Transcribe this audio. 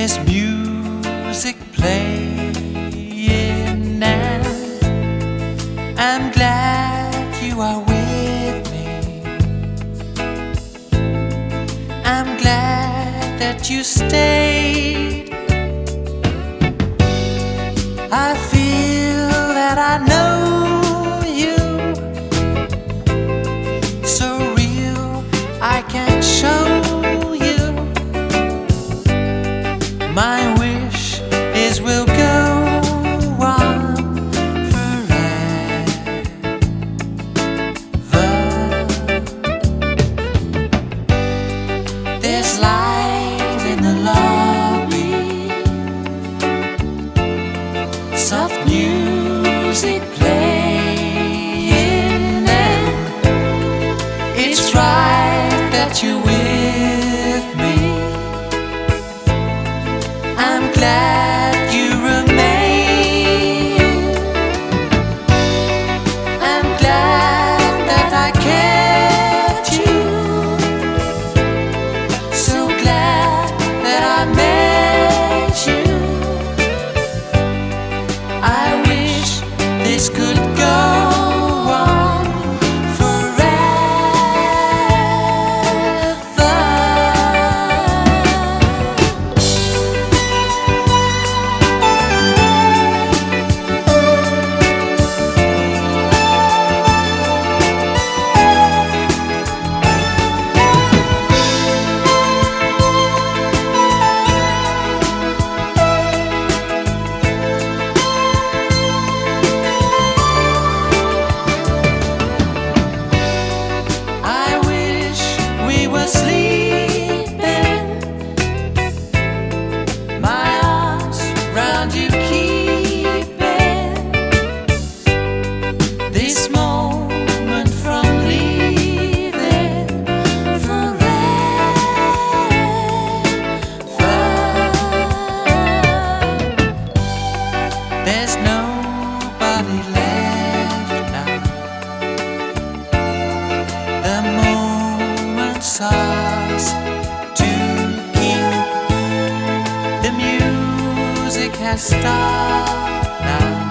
There's music playing now. I'm glad you are with me. I'm glad that you stayed. I feel that I know you, so real I can't show you. My wish is we'll go on forever. There's light in the lobby, soft music playing, and it's right that you're with me. I'm glad you remain. I'm glad that I kept you. So glad that I met you. I wish this could go on forever. Sleeping, my arms round you keeping, this moment from leaving forever. There's nobody left now. The moment's ours to keep. The music has stopped now.